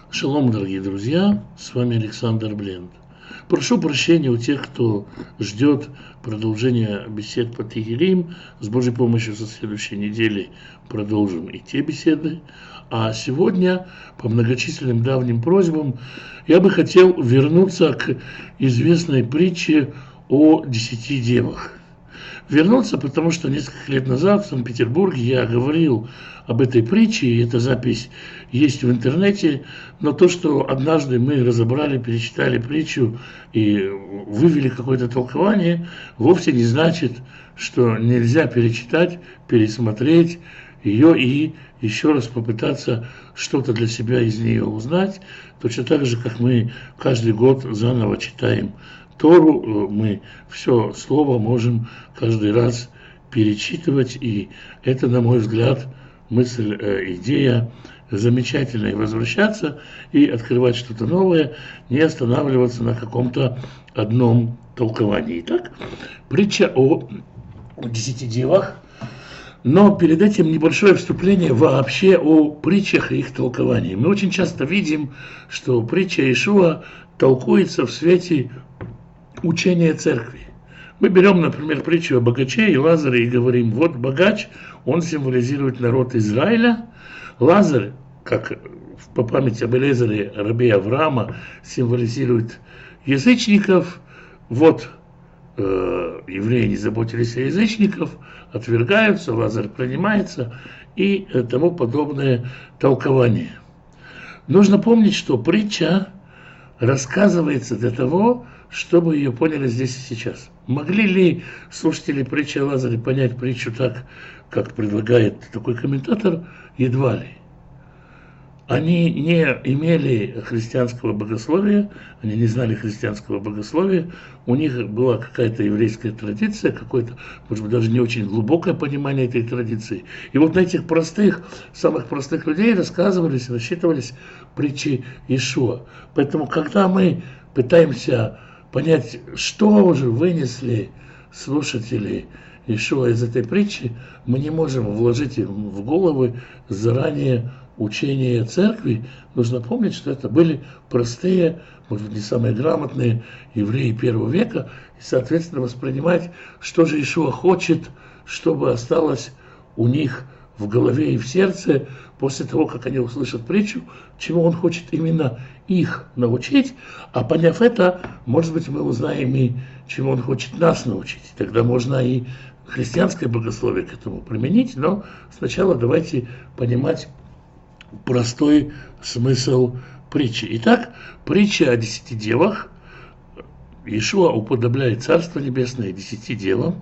Шалом, дорогие друзья, с вами Александр Бленд. Прошу прощения у тех, кто ждет продолжения бесед по Тегилим. С Божьей помощью со следующей недели продолжим и те беседы. А сегодня, по многочисленным давним просьбам, я бы хотел вернуться к известной притче о 10 девах. Вернуться, потому что несколько лет назад в Санкт-Петербурге я говорил об этой притче, и эта запись есть в интернете, но то, что однажды мы разобрали, перечитали притчу и вывели какое-то толкование, вовсе не значит, что нельзя перечитать, пересмотреть ее и еще раз попытаться что-то для себя из нее узнать, точно так же, как мы каждый год заново читаем Тору, мы все слово можем каждый раз перечитывать, и это, на мой взгляд, мысль, идея замечательная. Возвращаться и открывать что-то новое, не останавливаться на каком-то одном толковании. Итак, притча о 10 девах, но перед этим небольшое вступление вообще о притчах и их толковании. Мы очень часто видим, что притча Иешуа толкуется в свете учения церкви. Мы берем, например, притчу о богаче и Лазаре и говорим, вот богач, он символизирует народ Израиля. Лазарь, как по памяти об Элиэзере, рабе Авраама, символизирует язычников. Вот евреи не заботились о язычниках, отвергаются, Лазарь принимается и тому подобное толкование. Нужно помнить, что притча рассказывается для того, чтобы ее поняли здесь и сейчас. Могли ли слушатели притчи о Лазаре понять притчу так, как предлагает такой комментатор? Едва ли. Они не имели христианского богословия, они не знали христианского богословия, у них была какая-то еврейская традиция, какое-то, может быть, даже не очень глубокое понимание этой традиции. И вот на этих простых, самых простых людей рассказывались, рассчитывались притчи Иешуа. Поэтому, когда мы пытаемся понять, что же вынесли слушатели Иешуа из этой притчи, мы не можем вложить им в головы заранее учение церкви. Нужно помнить, что это были простые, может быть, не самые грамотные евреи первого века, и, соответственно, воспринимать, что же Иешуа хочет, чтобы осталось у них в голове и в сердце после того, как они услышат притчу, чему он хочет именно их научить, а поняв это, может быть, мы узнаем и чему он хочет нас научить. Тогда можно и христианское богословие к этому применить, но сначала давайте понимать простой смысл притчи. Итак, притча о 10 девах. Иешуа уподобляет Царство Небесное 10 девам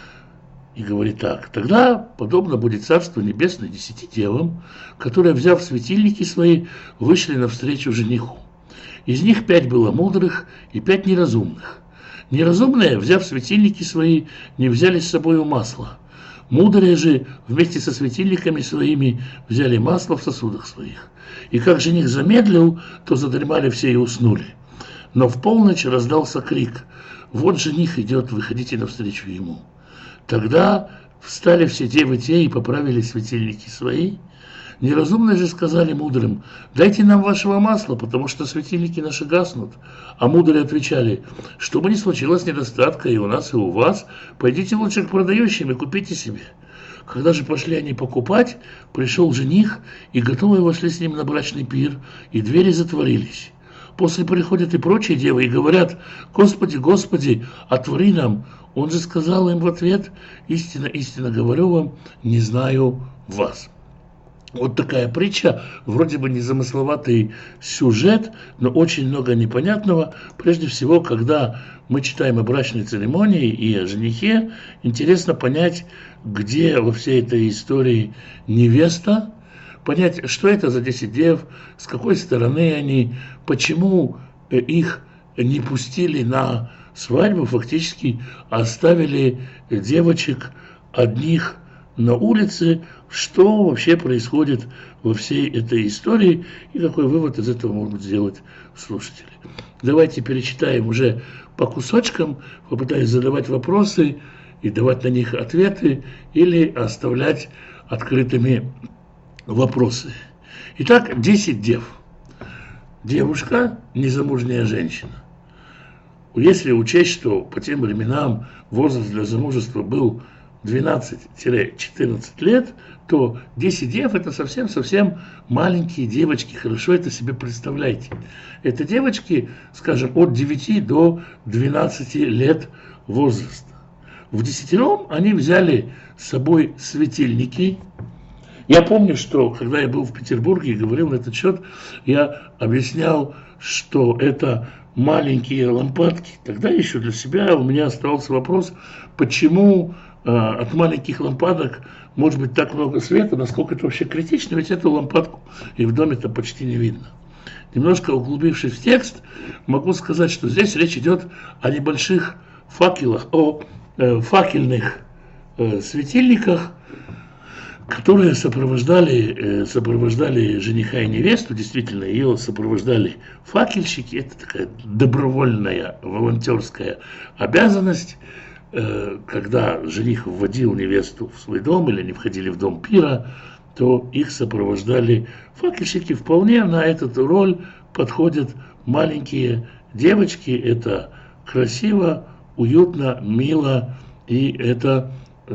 и говорит так: тогда подобно будет Царство Небесное 10 девам, которые, взяв светильники свои, вышли навстречу жениху. Из них 5 было мудрых и 5 неразумных. Неразумные, взяв светильники свои, не взяли с собой масла. Мудрые же вместе со светильниками своими взяли масло в сосудах своих. И как жених замедлил, то задремали все и уснули. Но в полночь раздался крик: вот жених идет, выходите навстречу ему. Тогда встали все девы те и поправили светильники свои. Неразумные же сказали мудрым: дайте нам вашего масла, потому что светильники наши гаснут. А мудрые отвечали: что бы ни случилось недостатка и у нас, и у вас, пойдите лучше к продающим и купите себе. Когда же пошли они покупать, пришел жених, и готовые вошли с ним на брачный пир, и двери затворились. После приходят и прочие девы и говорят: Господи, Господи, отвори нам. Он же сказал им в ответ: истинно, истинно говорю вам, не знаю вас. Вот такая притча, вроде бы незамысловатый сюжет, но очень много непонятного. Прежде всего, когда мы читаем о брачной церемонии и о женихе, интересно понять, где во всей этой истории невеста, понять, что это за 10 дев, с какой стороны они, почему их не пустили на свадьбу, фактически оставили девочек одних на улице, что вообще происходит во всей этой истории и какой вывод из этого могут сделать слушатели. Давайте перечитаем уже по кусочкам, попытаюсь задавать вопросы и давать на них ответы или оставлять открытыми вопросы. Итак, 10 дев. девушка, незамужняя женщина. Если учесть, что по тем временам возраст для замужества был 12-14 лет, то 10 дев – это совсем-совсем маленькие девочки. Хорошо это себе представляйте. Это девочки, скажем, от 9 до 12 лет возраста. В десятером они взяли с собой светильники. Я помню, что когда я был в Петербурге и говорил на этот счет, я объяснял, что это маленькие лампадки. Тогда еще для себя у меня оставался вопрос, почему от маленьких лампадок может быть так много света, насколько это вообще критично, ведь эту лампадку и в доме-то почти не видно. Немножко углубившись в текст, могу сказать, что здесь речь идет о небольших факелах, о факельных светильниках, которые сопровождали жениха и невесту. Действительно, ее сопровождали факельщики. Это такая добровольная волонтерская обязанность. Когда жених вводил невесту в свой дом или они входили в дом пира, то их сопровождали факельщики. Вполне на эту роль подходят маленькие девочки. Это красиво, уютно, мило, и это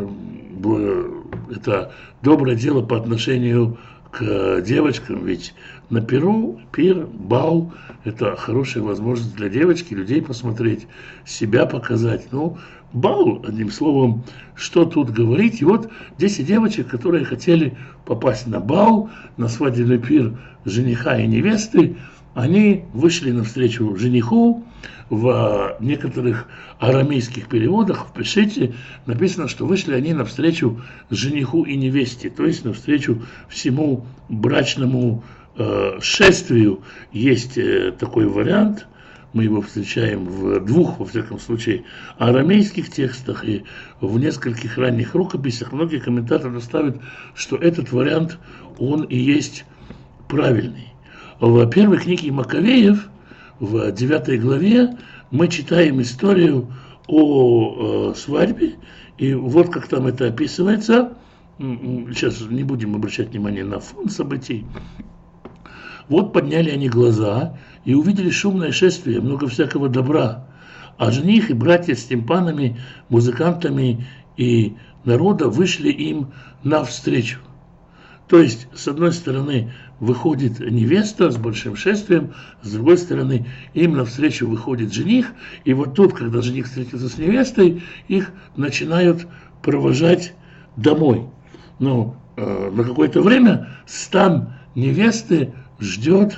доброе дело по отношению к девочкам, ведь на пир, бал – это хорошая возможность для девочки, людей посмотреть, себя показать. Ну, бал, одним словом, что тут говорить. И вот 10 девочек, которые хотели попасть на бал, на свадебный пир жениха и невесты, они вышли навстречу жениху. В некоторых арамейских переводах, в Пешите, написано, что вышли они навстречу жениху и невесте, то есть навстречу всему брачному шествию. Есть такой вариант, мы его встречаем в двух, во всяком случае, арамейских текстах и в нескольких ранних рукописях. Многие комментаторы ставят, что этот вариант, он и есть правильный. В первой книге Маковеев, в 9 главе, мы читаем историю о свадьбе, и вот как там это описывается. Сейчас не будем обращать внимание на фон событий. Вот подняли они глаза и увидели шумное шествие, много всякого добра. А жених и братья с тимпанами, музыкантами и народа вышли им навстречу. То есть, с одной стороны, выходит невеста с большим шествием, с другой стороны, им навстречу выходит жених. И вот тут, когда жених встретится с невестой, их начинают провожать домой. Но на какое-то время стан невесты ждет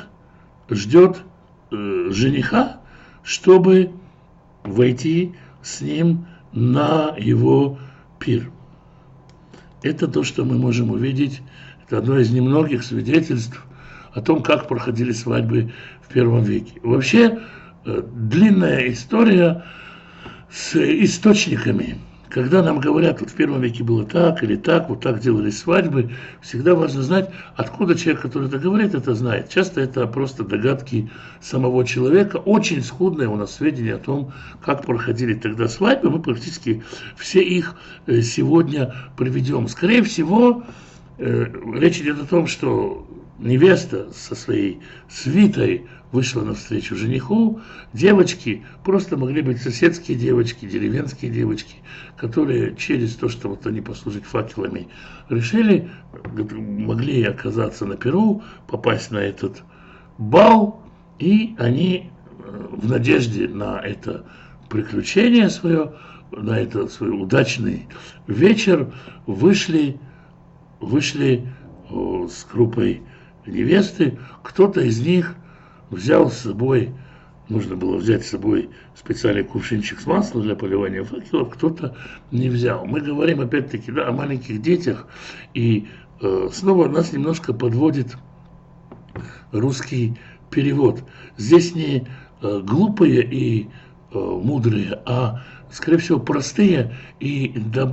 жениха, чтобы войти с ним на его пир. Это то, что мы можем увидеть. Это одно из немногих свидетельств о том, как проходили свадьбы в первом веке. Вообще, длинная история с источниками. Когда нам говорят, вот в первом веке было так или так, вот так делались свадьбы, всегда важно знать, откуда человек, который это говорит, это знает. Часто это просто догадки самого человека. Очень скудные у нас сведения о том, как проходили тогда свадьбы. Мы практически все их сегодня приведем. Скорее всего, речь идет о том, что невеста со своей свитой вышла навстречу жениху. Девочки просто могли быть соседские девочки, деревенские девочки, которые через то, что вот они послужить факелами решили, могли оказаться на пиру, попасть на этот бал, и они в надежде на это приключение свое, на этот свой удачный вечер вышли с группой невесты. Кто-то из них взял с собой, нужно было взять с собой специальный кувшинчик с маслом для поливания факелов, кто-то не взял. Мы говорим опять-таки о маленьких детях, и снова нас немножко подводит русский перевод. Здесь не глупые и мудрые, а, скорее всего, простые и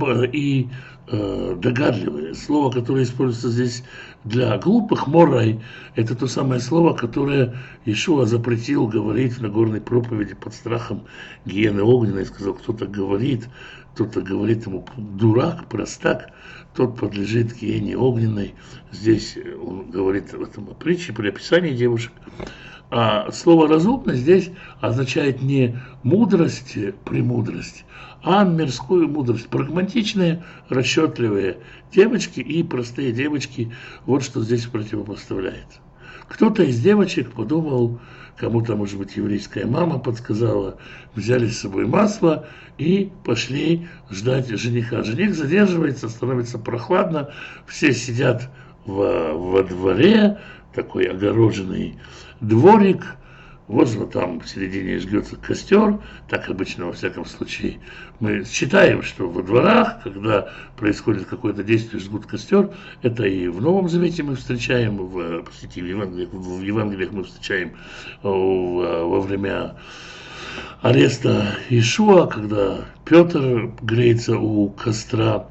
догадливые. Слово, которое используется здесь для глупых, морай, это то самое слово, которое Иешуа запретил говорить в Нагорной проповеди под страхом гиены огненной. Сказал, кто-то говорит ему дурак, простак, тот подлежит гиене огненной. Здесь он говорит в этом притче при описании девушек. А слово «разумно» здесь означает не мудрость, премудрость, а мирскую мудрость. Прагматичные, расчетливые девочки и простые девочки, вот что здесь противопоставляется. Кто-то из девочек подумал, кому-то, может быть, еврейская мама подсказала, взяли с собой масло и пошли ждать жениха. Жених задерживается, становится прохладно, все сидят во дворе, такой огороженный дворик, вот там в середине жгется костер, так обычно во всяком случае. Мы считаем, что во дворах, когда происходит какое-то действие, жгут костер, это и в Новом Завете мы встречаем, в Евангелиях мы встречаем во время ареста Иешуа, когда Петр греется у костра.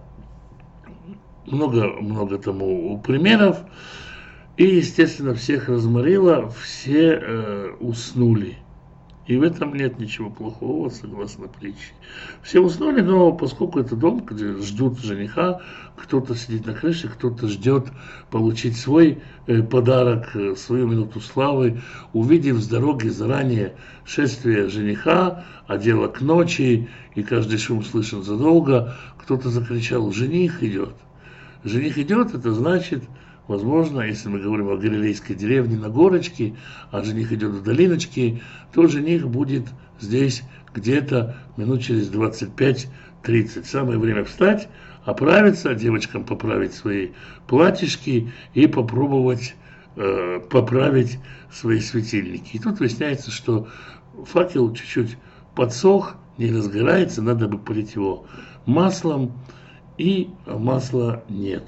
Много тому примеров. И, естественно, всех разморило, все уснули. И в этом нет ничего плохого, согласно притче. Все уснули, но поскольку это дом, где ждут жениха, кто-то сидит на крыше, кто-то ждет получить свой подарок, свою минуту славы, увидев с дороги заранее шествие жениха, а дело к ночи, и каждый шум слышен задолго, кто-то закричал: «Жених идет». Жених идет, это значит, возможно, если мы говорим о галилейской деревне на горочке, а жених идет в долиночке, то жених будет здесь где-то минут через 25-30. Самое время встать, оправиться, девочкам поправить свои платьишки и попробовать поправить свои светильники. И тут выясняется, что факел чуть-чуть подсох, не разгорается, надо бы полить его маслом, и масла нет.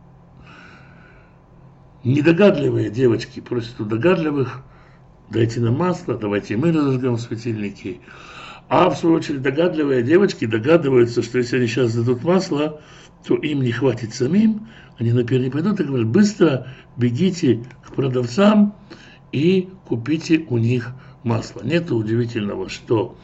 Недогадливые девочки просят у догадливых: дайте нам масло, давайте мы разожгем светильники. А в свою очередь догадливые девочки догадываются, что если они сейчас дадут масло, то им не хватит самим, они на пир не пойдут и говорят: быстро бегите к продавцам и купите у них масло. Нет удивительного, что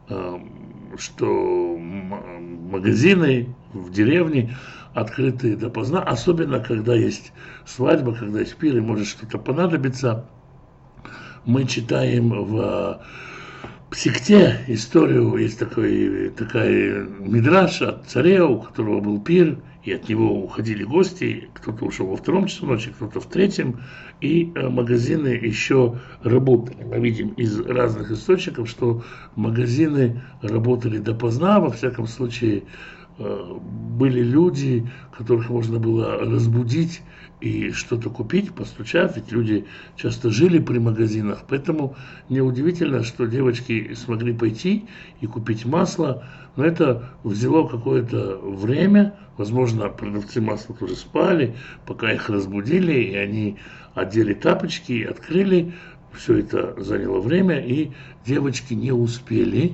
магазины в деревне открыты допоздна, особенно когда есть свадьба, когда есть пир и может что-то понадобиться. Мы читаем в Псикте историю, есть такая мидраш от царя, у которого был пир, и от него уходили гости, кто-то ушел во 2 часу ночи, кто-то в 3, и магазины еще работали. Мы видим из разных источников, что магазины работали допоздна, во всяком случае были люди, которых можно было разбудить и что-то купить, постучать, ведь люди часто жили при магазинах, поэтому неудивительно, что девочки смогли пойти и купить масло, но это взяло какое-то время, возможно, продавцы масла тоже спали, пока их разбудили, и они одели тапочки и открыли, все это заняло время, и девочки не успели.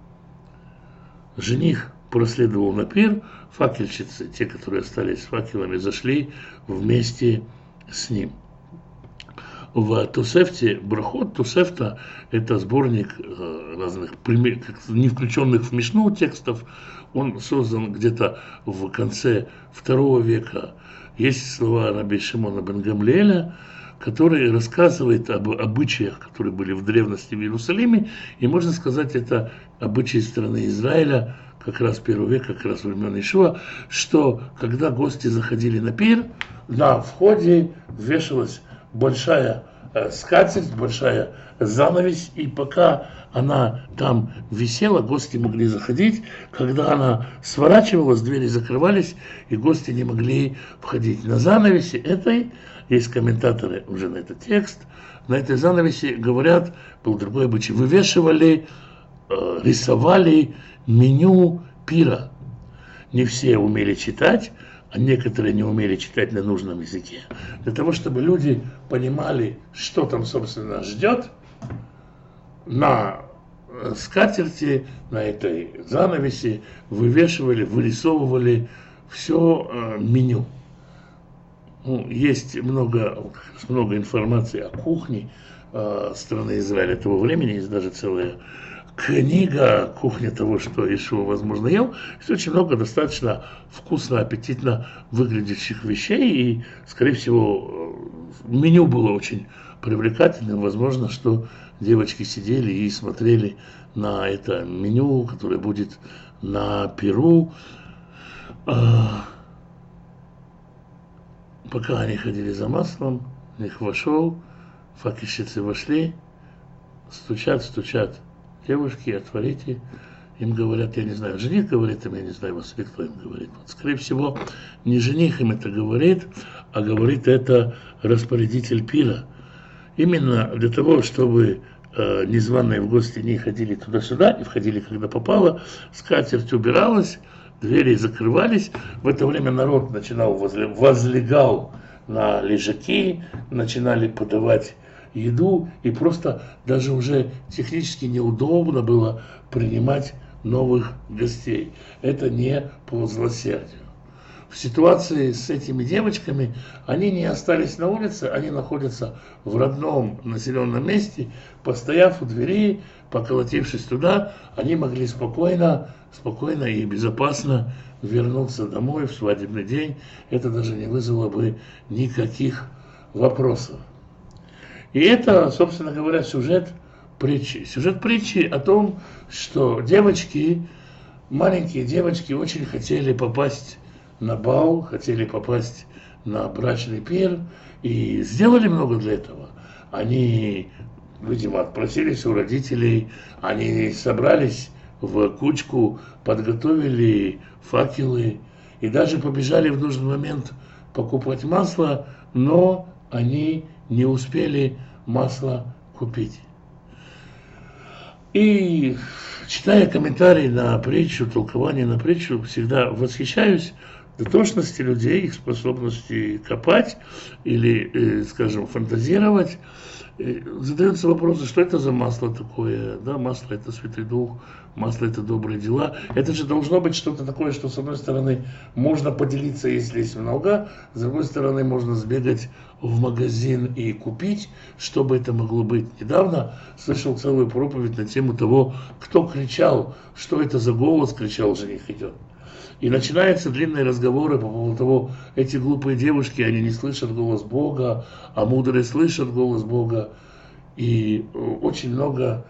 Жених проследовал на пир, факельщицы, те, которые остались с факелами, зашли вместе с ним. В Тосефте, Брахот Тосефта, это сборник разных, не включенных в Мишну текстов, он создан где-то в конце II века. Есть слова раби Шимона бен Гамлиэля, который рассказывает об обычаях, которые были в древности в Иерусалиме, и можно сказать, это обычаи страны Израиля, как раз 1 век, как раз времен Иешуа, что когда гости заходили на пир, на входе вешалась большая скатерть, большая занавесь, и пока она там висела, гости могли заходить. Когда она сворачивалась, двери закрывались, и гости не могли входить. На занавесе этой, есть комментаторы уже на этот текст, на этой занавесе, говорят, был другой обычай, вывешивали, рисовали меню пира. Не все умели читать, а некоторые не умели читать на нужном языке. Для того, чтобы люди понимали, что там, собственно, ждет, на скатерти, на этой занавеси вывешивали, вырисовывали все меню. Есть много информации о кухне страны Израиля того времени, есть даже целая книга «Кухня того, что Иешуа, возможно, ел». Есть очень много достаточно вкусно, аппетитно выглядящих вещей, и, скорее всего, меню было очень привлекательным. Возможно, что девочки сидели и смотрели на это меню, которое будет на Перу. Пока они ходили за маслом, в них вошел, факельщицы вошли, стучат. Девушки, отворите. Им говорят, я не знаю, жених говорит им, я не знаю, вас или кто им говорит. Вот, скорее всего, не жених им это говорит, а говорит это распорядитель пира. Именно для того, чтобы незваные в гости не ходили туда-сюда, и входили, когда попало, скатерть убиралась, двери закрывались. В это время народ возлегал на лежаки, начинали подавать еду, и просто даже уже технически неудобно было принимать новых гостей. Это не по злосердию. В ситуации с этими девочками они не остались на улице, они находятся в родном населенном месте, постояв у двери, поколотившись туда, они могли спокойно и безопасно вернуться домой в свадебный день. Это даже не вызвало бы никаких вопросов. И это, собственно говоря, сюжет притчи. Сюжет притчи о том, что девочки, маленькие девочки, очень хотели попасть на бал, хотели попасть на брачный пир и сделали много для этого. Они, видимо, отпросились у родителей, они собрались в кучку, подготовили факелы и даже побежали в нужный момент покупать масло, но они не успели масло купить. И читая комментарии на притчу, толкование на притчу, всегда восхищаюсь дотошности людей, их способности копать или, скажем, фантазировать. Задается вопрос, что это за масло такое? Да, масло – это Святой Дух, масло – это добрые дела. Это же должно быть что-то такое, что, с одной стороны, можно поделиться, если есть много, с другой стороны, можно сбегать в магазин и купить, что бы это могло быть. Недавно слышал целую проповедь на тему того, кто кричал, что это за голос, кричал «Жених идет». И начинаются длинные разговоры по поводу того, эти глупые девушки, они не слышат голос Бога, а мудрые слышат голос Бога. И очень много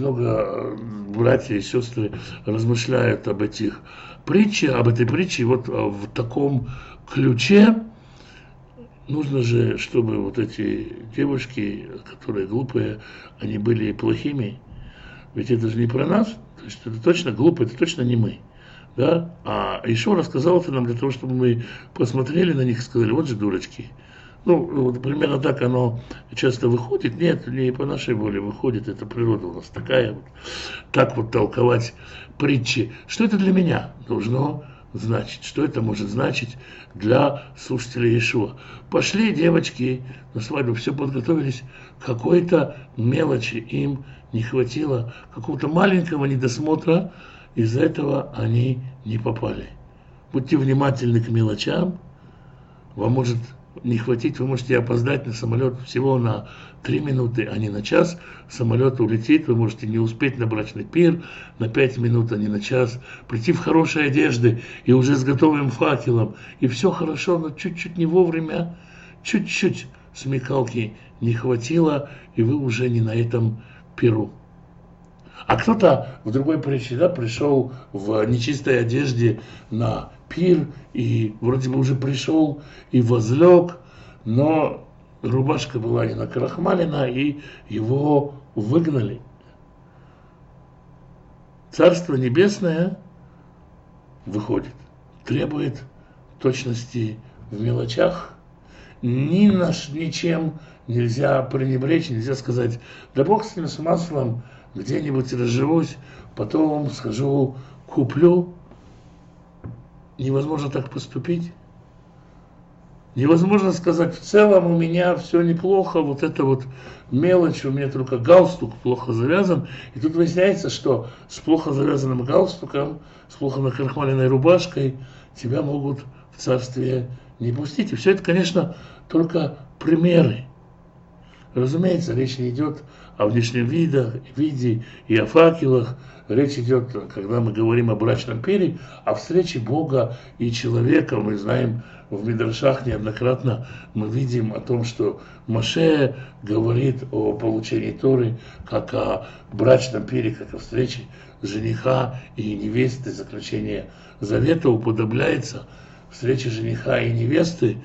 братья и сестры размышляют об этой притче. И вот в таком ключе нужно же, чтобы вот эти девушки, которые глупые, они были плохими. Ведь это же не про нас. То есть это точно глупые, это точно не мы. Да? А Ишуа рассказал это нам для того, чтобы мы посмотрели на них и сказали, вот же дурочки. Ну, вот примерно так оно часто выходит. Нет, не по нашей воле выходит, это природа у нас такая вот. Так вот толковать притчи. Что это для меня должно значить? Что это может значить для слушателей Ишуа? Пошли девочки на свадьбу, все подготовились, какой-то мелочи им не хватило, какого-то маленького недосмотра, из-за этого они не попали. Будьте внимательны к мелочам. Вам может не хватить, вы можете опоздать на самолет всего на 3 минуты, а не на час. Самолет улетит, вы можете не успеть на брачный пир на 5 минут, а не на час. Прийти в хорошей одежде и уже с готовым факелом. И все хорошо, но чуть-чуть не вовремя, чуть-чуть смекалки не хватило, и вы уже не на этом пиру. А кто-то в другой притче, да, пришел в нечистой одежде на пир и вроде бы уже пришел и возлег, но рубашка была не накрахмалена, и его выгнали. Царство Небесное выходит, требует точности в мелочах. Ничем нельзя пренебречь, нельзя сказать, да Бог с ним, с маслом, где-нибудь разживусь, потом схожу, куплю. Невозможно так поступить. Невозможно сказать, в целом у меня все неплохо, вот это вот мелочь, у меня только галстук плохо завязан. И тут выясняется, что с плохо завязанным галстуком, с плохо накрахмаленной рубашкой тебя могут в царствие не пустить. И все это, конечно, только примеры. Разумеется, речь не идет о внешнем виде и о факелах. Речь идет, когда мы говорим о брачном пире, о встрече Бога и человека. Мы знаем, в Мидрашах неоднократно мы видим о том, что Моше говорит о получении Торы, как о брачном пире, как о встрече жениха и невесты, заключение завета уподобляется встрече жениха и невесты.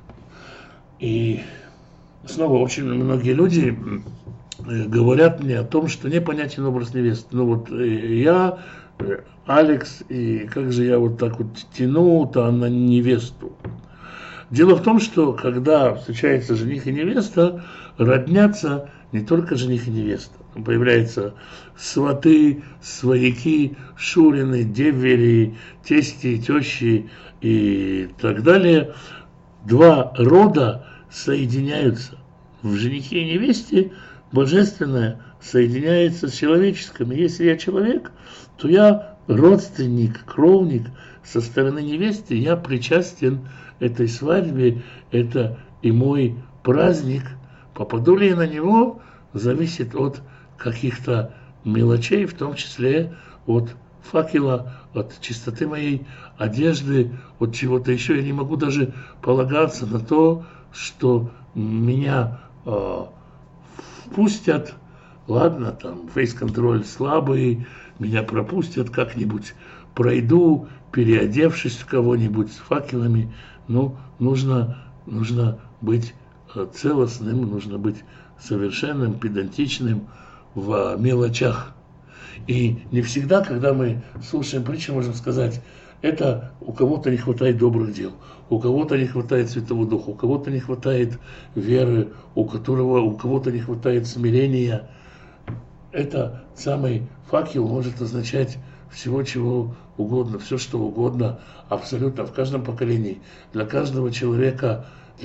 И снова очень многие люди говорят мне о том, что непонятен образ невесты. Ну вот я, Алекс, и как же я вот так вот тяну-то на невесту. Дело в том, что когда встречается жених и невеста, роднятся не только жених и невеста. Появляются сваты, свояки, шурины, девери, тести, тещи и так далее. Два рода соединяются. В женихе и невесте божественное соединяется с человеческим. И если я человек, то я родственник, кровник со стороны невесты, я причастен этой свадьбе, это и мой праздник. Попаду ли я на него, зависит от каких-то мелочей, в том числе от факела, от чистоты моей одежды, от чего-то еще. Я не могу даже полагаться на то, что меня впустят. Ладно, там фейс-контроль слабый, меня пропустят как-нибудь, пройду, переодевшись в кого-нибудь с факелами. Ну, нужно быть целостным, нужно быть совершенным, педантичным в мелочах. И не всегда, когда мы слушаем притчи, можем сказать, это у кого-то не хватает добрых дел, у кого-то не хватает Святого Духа, у кого-то не хватает веры, у кого-то не хватает смирения. Это самый факел может означать всего чего угодно, все что угодно, абсолютно в каждом поколении, для каждого человека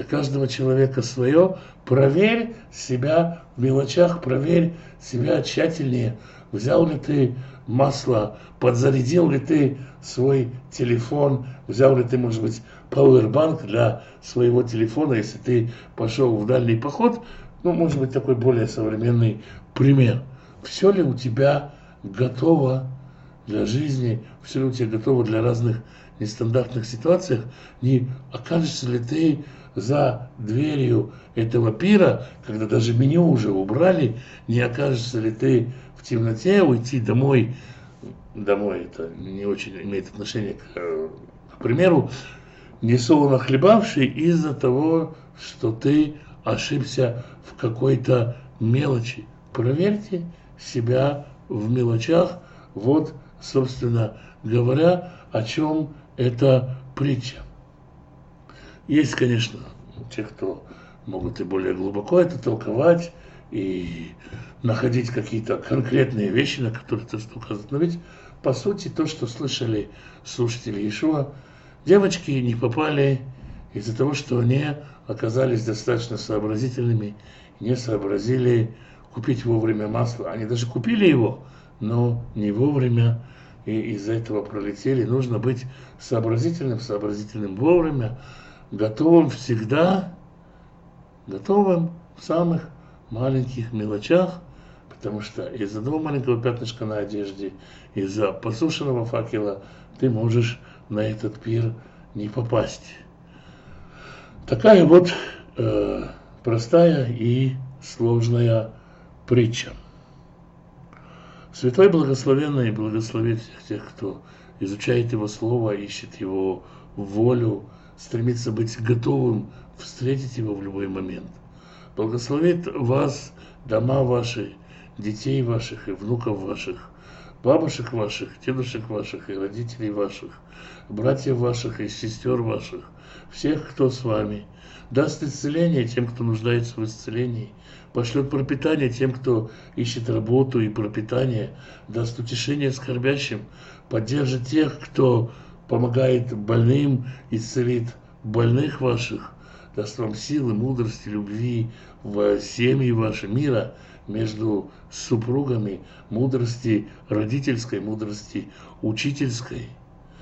свое. Проверь себя в мелочах, проверь себя тщательнее. Взял ли ты масло, подзарядил ли ты свой телефон, взял ли ты, может быть, пауэрбанк для своего телефона, если ты пошел в дальний поход. Ну, может быть, такой более современный пример. Все ли у тебя готово для жизни, все ли у тебя готово для разных нестандартных ситуаций? Не окажешься ли ты за дверью этого пира, когда даже меню уже убрали, не окажешься ли ты в темноте, уйти домой это не очень имеет отношение к примеру, несолоно хлебавший из-за того, что ты ошибся в какой-то мелочи. Проверьте себя в мелочах. Вот, собственно говоря, о чем эта притча. Есть, конечно, те, кто могут и более глубоко это толковать и находить какие-то конкретные вещи, на которые это указывает. Но ведь, по сути, то, что слышали слушатели Иешуа, девочки не попали из-за того, что они оказались достаточно сообразительными, не сообразили купить вовремя масло. Они даже купили его, но не вовремя, и из-за этого пролетели. Нужно быть сообразительным вовремя, готовым всегда, готовым в самых маленьких мелочах, потому что из-за одного маленького пятнышка на одежде, из-за посушенного факела ты можешь на этот пир не попасть. Такая вот простая и сложная притча. Святой Благословенный благословит всех тех, кто изучает Его Слово, ищет Его волю, стремится быть готовым встретить Его в любой момент. Благословит вас, дома ваши, детей ваших и внуков ваших, бабушек ваших, дедушек ваших и родителей ваших, братьев ваших и сестер ваших, всех, кто с вами, даст исцеление тем, кто нуждается в исцелении, пошлет пропитание тем, кто ищет работу и пропитание, даст утешение скорбящим, поддержит тех, кто помогает больным, исцелит больных ваших, даст вам силы, мудрости, любви в семьи ваши, мира между супругами, мудрости родительской, мудрости учительской.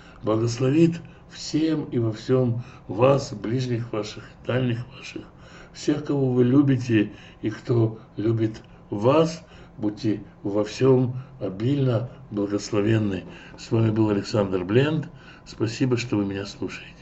Благословит всем и во всем вас, ближних ваших, дальних ваших, всех, кого вы любите и кто любит вас. Будьте во всем обильно благословенны. С вами был Александр Бленд. Спасибо, что вы меня слушаете.